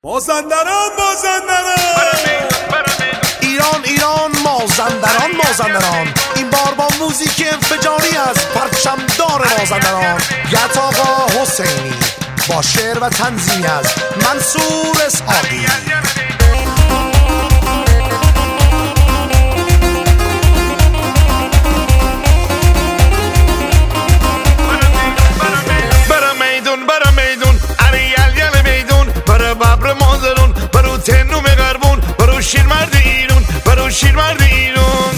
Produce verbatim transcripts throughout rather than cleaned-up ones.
مازندران مازندران ایران ایران مازندران مازندران این بار با موزیک انفجاری از پرچمدار مازندران گت آقا حسینی با شعر و تنظیمی از منصور اسحاقی. تنوم غربون برو شیر مرد ایرون برو شیر مرد ایرون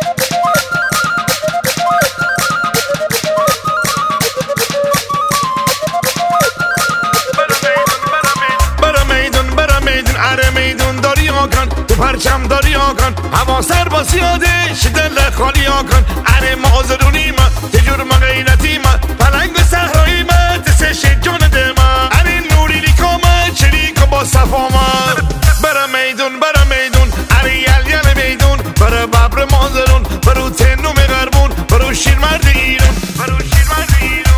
برا میدون برا میدون اره میدون داری آکن تو پرچم داری آکن هوا سر با سیاده شدل خالی آکن اره مازرونی ما تجور ما غیرتی ما پلنگ و صحرایی ما تسش جون دما اره نوری لیکا ما چریک با صفا ما برا میدون برا میدون اره یل یل میدون برا ببر مازرون برو تنوم غربون برو شیر مرد ایرون برو شیر مرد ایرون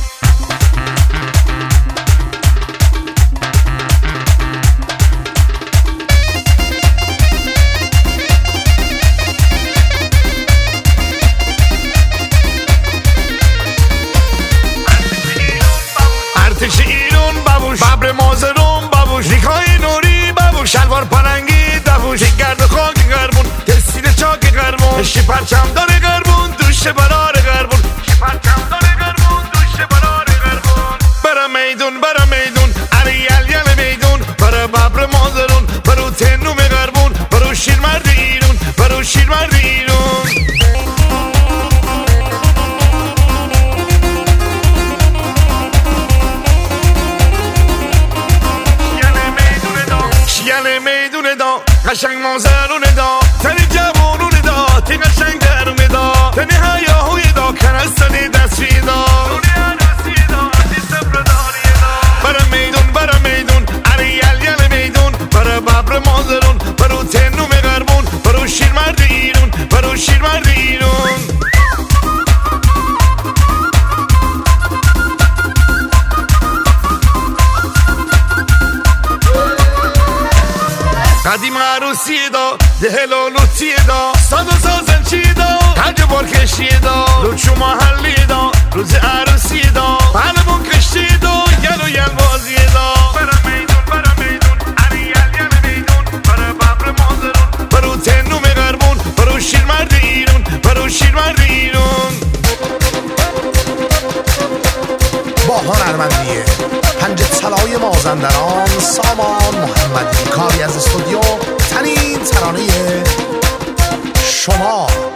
ارتش ایرون بابوش ببر مازرون بابوش ریکای نوری بابوش شلوار پلنگی دووش گرد خاک غربون تسیل چاک غربون شی پرچم داره غربون دوش برار غربون شی پرچم داره غربون دوش برار غربون برا میدون برا میدون اره یل یل میدون برا ببر مازرون برو تنوم غربون برو شیر مرد ایرون برو شیر مرد ایرون شیل میدونه دا قشنگ مازرونه دا تنی جوانونه دا تی قشنگ درونه دا تنی هیاهوی دا کنستنی دستری دا برا میدون برا میدون اره یل یل میدون برا ببر مازرون برو تنوم غربون برو شیر مرد ایرون برو شیر مرد ایرون قدیم عروسی دا دهلو لوتی دا ساز و سازن چی دا تنج برکشی دا لوچو محلی دا روز عروسی دا پهلمون کشتی دا یل و یل بازی دا برا میدون برا میدون اره یل یل میدون برا ببر مازرون برو تنوم غربون برو شیر مرد ایرون برو شیر مرد ایرون با هنرمندیه پنج طلای مازندران سامان محمدی کاری از استودیو تنین ترانه شما.